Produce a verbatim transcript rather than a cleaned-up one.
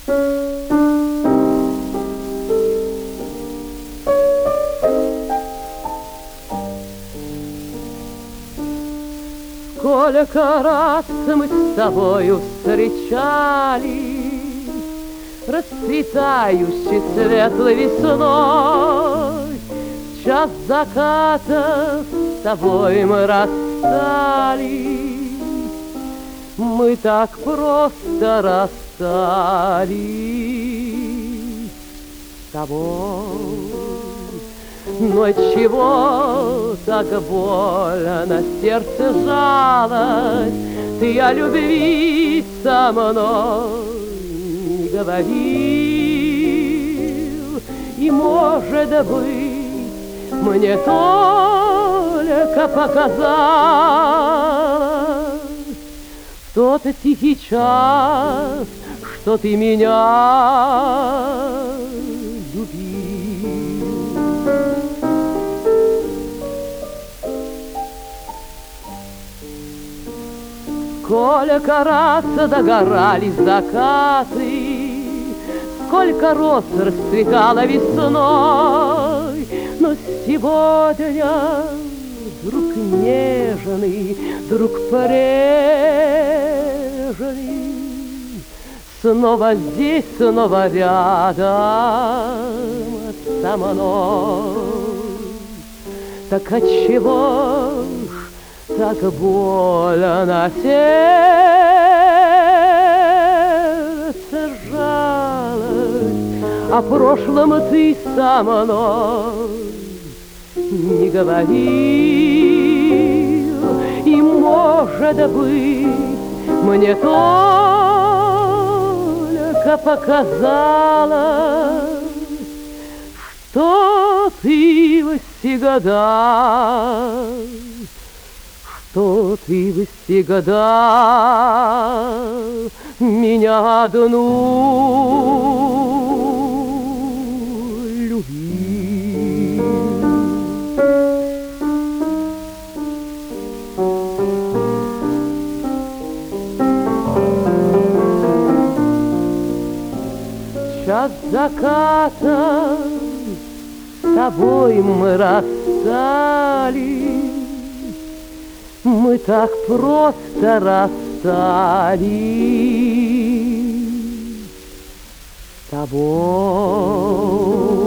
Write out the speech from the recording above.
Сколько раз мы с тобою встречались, расцветающий светлой весной. В час заката с тобой мы расстались, мы так просто расстались с тобой. Но чего так больно сердце жалось, ты о любви со мной не говорил. И, может быть, мне только показалось в тот тихий час, что ты меня любил. Сколько раз догорались закаты, сколько роз расцветало весной, но сегодня друг нежный, друг прежний, снова здесь, снова рядом со мной. Так отчего так больно сердце жалость, о прошлом ты со мной не говорил. И, может быть, мне только показалось, что ты всегда что ты всегда меня одну любил. Час заката с тобой мы расстались, мы так просто расстались с тобой.